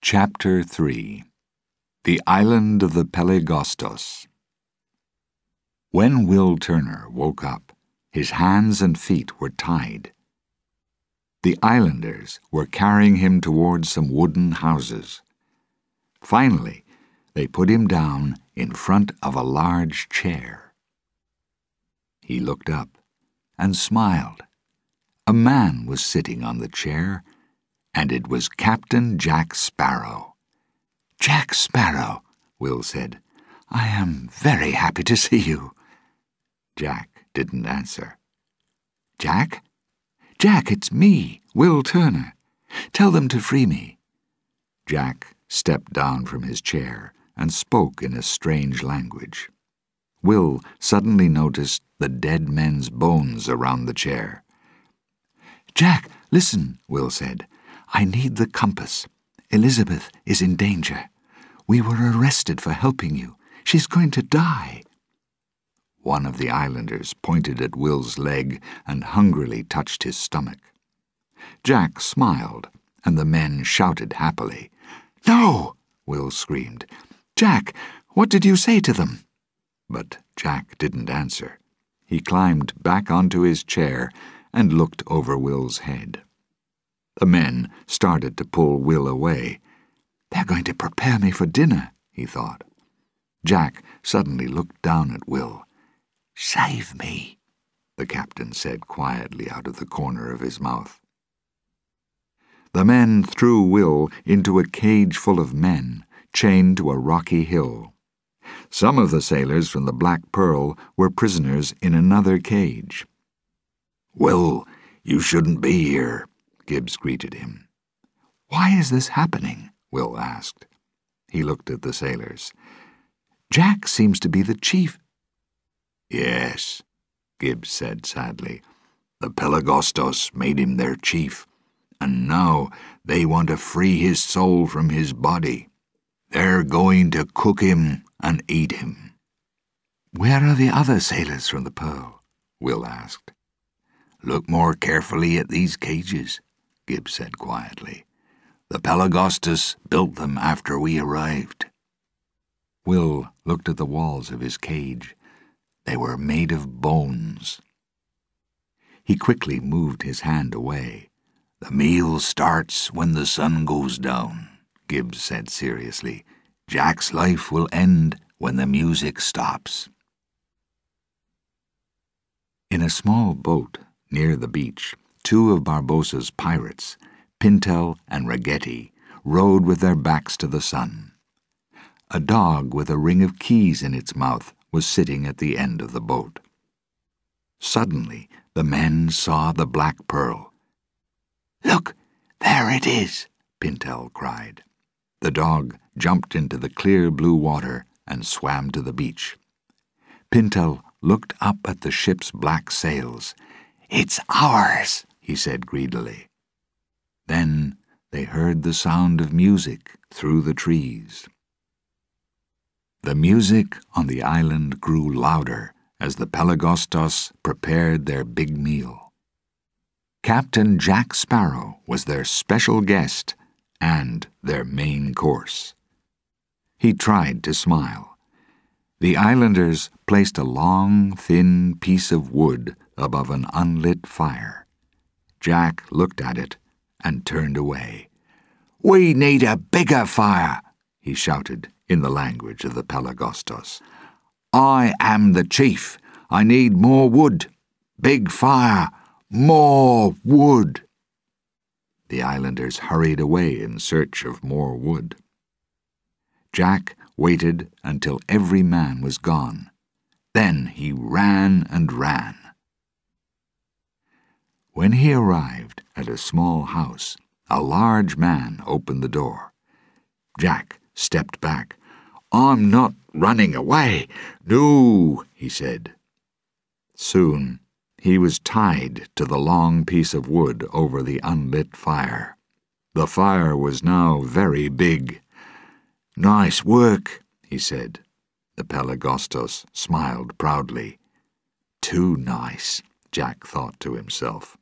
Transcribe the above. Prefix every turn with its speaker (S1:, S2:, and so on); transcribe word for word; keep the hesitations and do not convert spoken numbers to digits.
S1: Chapter three. The Island of the Pelagostos. When Will Turner woke up, his hands and feet were tied. The islanders were carrying him towards some wooden houses. Finally, they put him down in front of a large chair. He looked up and smiled. A man was sitting on the chair, and it was Captain Jack Sparrow. "Jack Sparrow," Will said, "I am very happy to see you." Jack didn't answer. "Jack? Jack, it's me, Will Turner. Tell them to free me." Jack stepped down from his chair and spoke in a strange language. Will suddenly noticed the dead men's bones around the chair. "Jack, listen," Will said. "I need the compass. Elizabeth is in danger. We were arrested for helping you. She's going to die." One of the islanders pointed at Will's leg and hungrily touched his stomach. Jack smiled, and the men shouted happily. "No!" Will screamed. "Jack, what did you say to them?" But Jack didn't answer. He climbed back onto his chair and looked over Will's head. The men started to pull Will away. "They're going to prepare me for dinner," he thought. Jack suddenly looked down at Will. "Save me," the captain said quietly out of the corner of his mouth. The men threw Will into a cage full of men, chained to a rocky hill. Some of the sailors from the Black Pearl were prisoners in another cage. "Will, you shouldn't be here," Gibbs greeted him. "Why is this happening?" Will asked. He looked at the sailors. "Jack seems to be the chief." "Yes," Gibbs said sadly. "The Pelagostos made him their chief, and now they want to free his soul from his body. They're going to cook him and eat him." "Where are the other sailors from the Pearl?" Will asked. "Look more carefully at these cages," Gibbs said quietly. "The Pelagostos built them after we arrived." Will looked at the walls of his cage. They were made of bones. He quickly moved his hand away. "The meal starts when the sun goes down," Gibbs said seriously. "Jack's life will end when the music stops." In a small boat near the beach, two of Barbossa's pirates, Pintel and Ragetti, rowed with their backs to the sun. A dog with a ring of keys in its mouth was sitting at the end of the boat. Suddenly, the men saw the Black Pearl. "Look, there it is," Pintel cried. The dog jumped into the clear blue water and swam to the beach. Pintel looked up at the ship's black sails. "It's ours," he said greedily. Then they heard the sound of music through the trees. The music on the island grew louder as the Pelagostos prepared their big meal. Captain Jack Sparrow was their special guest and their main course. He tried to smile. The islanders placed a long, thin piece of wood above an unlit fire. Jack looked at it and turned away. "We need a bigger fire," he shouted in the language of the Pelagostos. "I am the chief. I need more wood. Big fire. More wood." The islanders hurried away in search of more wood. Jack waited until every man was gone. Then he ran and ran. When he arrived at a small house, a large man opened the door. Jack stepped back. "I'm not running away. No," he said. Soon he was tied to the long piece of wood over the unlit fire. The fire was now very big. "Nice work," he said. The Pelagostos smiled proudly. "Too nice," Jack thought to himself.